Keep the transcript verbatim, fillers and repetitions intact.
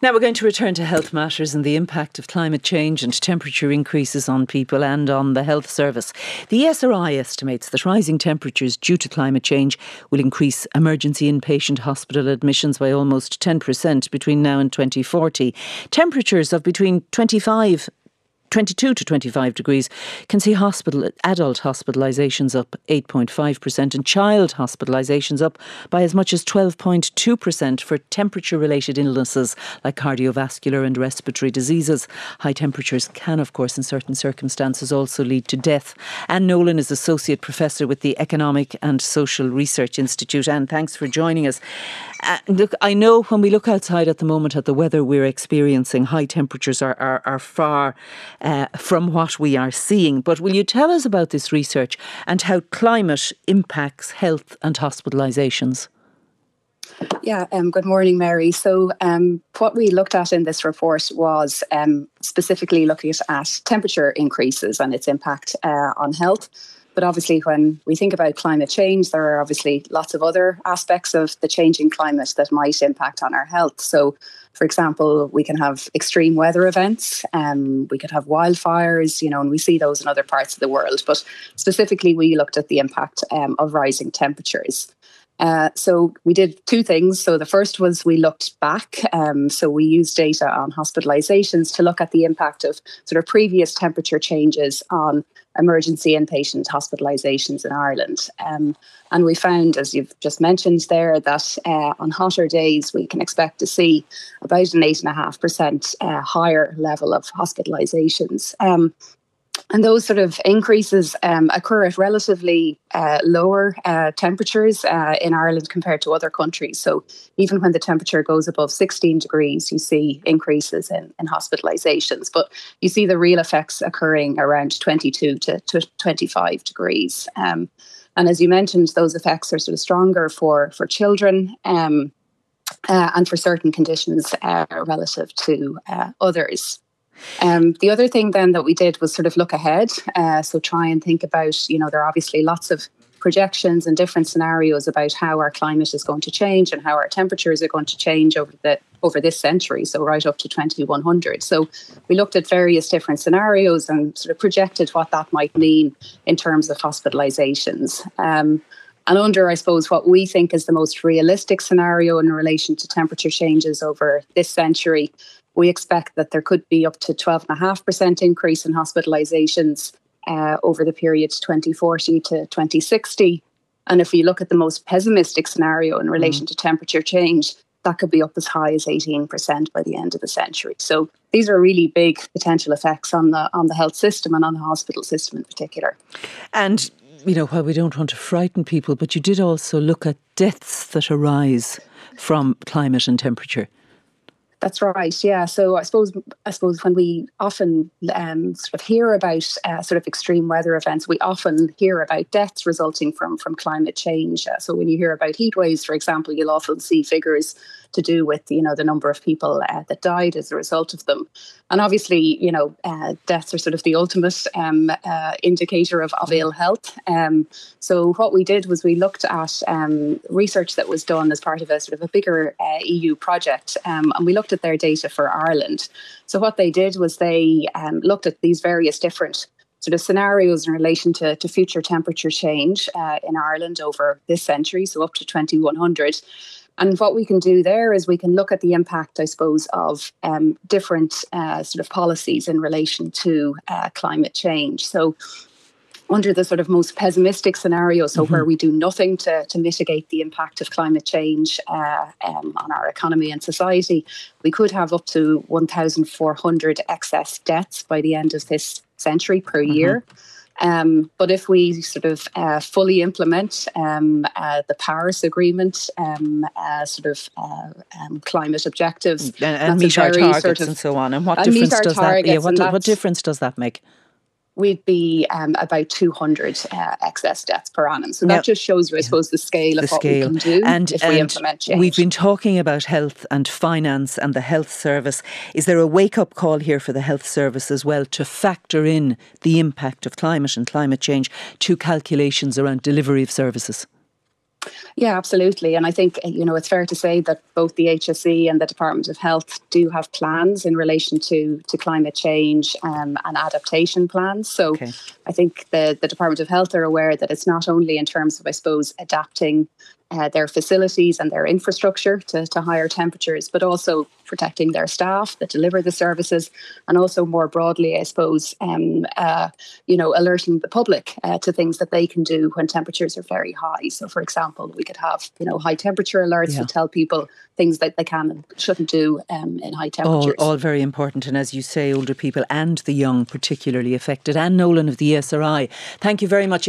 Now we're going to return to health matters and the impact of climate change and temperature increases on people and on the health service. The E S R I estimates that rising temperatures due to climate change will increase emergency inpatient hospital admissions by almost ten percent between now and twenty forty. Temperatures of between twenty-five twenty-two to twenty-five degrees can see hospital adult hospitalisations up eight point five percent and child hospitalisations up by as much as twelve point two percent for temperature-related illnesses like cardiovascular and respiratory diseases. High temperatures can, of course, in certain circumstances also lead to death. Anne Nolan is Associate Professor with the Economic and Social Research Institute. Anne, thanks for joining us. Uh, look, I know when we look outside at the moment at the weather we're experiencing, high temperatures are, are, are far Uh, from what we are seeing. But will you tell us about this research and how climate impacts health and hospitalisations? Yeah, um, good morning, Mary. So um, what we looked at in this report was um, specifically looking at temperature increases and its impact uh, on health. But obviously, when we think about climate change, there are obviously lots of other aspects of the changing climate that might impact on our health. So, for example, we can have extreme weather events, um, we could have wildfires, you know, and we see those in other parts of the world. But specifically, we looked at the impact um, of rising temperatures. Uh, so we did two things. So the first was we looked back. Um, so we used data on hospitalisations to look at the impact of sort of previous temperature changes on emergency inpatient hospitalisations in Ireland. Um, and we found, as you've just mentioned there, that uh, on hotter days we can expect to see about an eight point five percent uh, higher level of hospitalisations. Um, And those sort of increases um, occur at relatively uh, lower uh, temperatures uh, in Ireland compared to other countries. So even when the temperature goes above sixteen degrees, you see increases in, in hospitalisations. But you see the real effects occurring around twenty-two to twenty-five degrees. Um, and as you mentioned, those effects are sort of stronger for, for children um, uh, and for certain conditions uh, relative to uh, others. Um, the other thing then that we did was sort of look ahead. Uh, so try and think about, you know, there are obviously lots of projections and different scenarios about how our climate is going to change and how our temperatures are going to change over the over this century, so right up to twenty-one hundred. So we looked at various different scenarios and sort of projected what that might mean in terms of hospitalisations. Um, And under, I suppose, what we think is the most realistic scenario in relation to temperature changes over this century, we expect that there could be up to twelve point five percent increase in hospitalisations uh, over the period twenty forty to twenty sixty. And if we look at the most pessimistic scenario in relation mm. to temperature change, that could be up as high as eighteen percent by the end of the century. So these are really big potential effects on the on the health system and on the hospital system in particular. And you know, while we don't want to frighten people, but you did also look at deaths that arise from climate and temperature. That's right. Yeah. So I suppose I suppose when we often um, sort of hear about uh, sort of extreme weather events, we often hear about deaths resulting from from climate change. Uh, so when you hear about heat waves, for example, you'll often see figures to do with, you know, the number of people uh, that died as a result of them. And obviously, you know, uh, deaths are sort of the ultimate um, uh, indicator of, of ill health. Um, so what we did was we looked at um, research that was done as part of a sort of a bigger uh, E U project, um, and we looked at their data for Ireland. So what they did was they um, looked at these various different sort of scenarios in relation to, to future temperature change uh, in Ireland over this century, so up to twenty-one hundred. And what we can do there is we can look at the impact, I suppose, of um, different uh, sort of policies in relation to uh, climate change. So under the sort of most pessimistic scenario, so mm-hmm. where we do nothing to, to mitigate the impact of climate change uh, um, on our economy and society, we could have up to one thousand four hundred excess deaths by the end of this century per mm-hmm. year. Um, but if we sort of uh, fully implement um, uh, the Paris Agreement, um, uh, sort of uh, um, climate objectives, and, and meet our targets sort of, and so on, and what and difference does that? Yeah, what, what difference does that make? We'd be um, about two hundred uh, excess deaths per annum. So that now, just shows you, I suppose, the scale of the what scale. we can do and, if and we implement change. We've been talking about health and finance and the health service. Is there a wake-up call here for the health service as well to factor in the impact of climate and climate change to calculations around delivery of services? Yeah, absolutely. And I think, you know, it's fair to say that both the H S E and the Department of Health do have plans in relation to, to climate change um, and adaptation plans. So Okay. I think the, the Department of Health are aware that it's not only in terms of, I suppose, adapting uh, their facilities and their infrastructure to, to higher temperatures, but also protecting their staff that deliver the services, and also more broadly, I suppose, um, uh, you know, alerting the public uh, to things that they can do when temperatures are very high. So, for example, we could have, you know, high temperature alerts Yeah. to tell people things that they can and shouldn't do um, in high All, temperatures. all very important. And as you say, older people and the young particularly affected. Anne Nolan of the E S R I, thank you very much.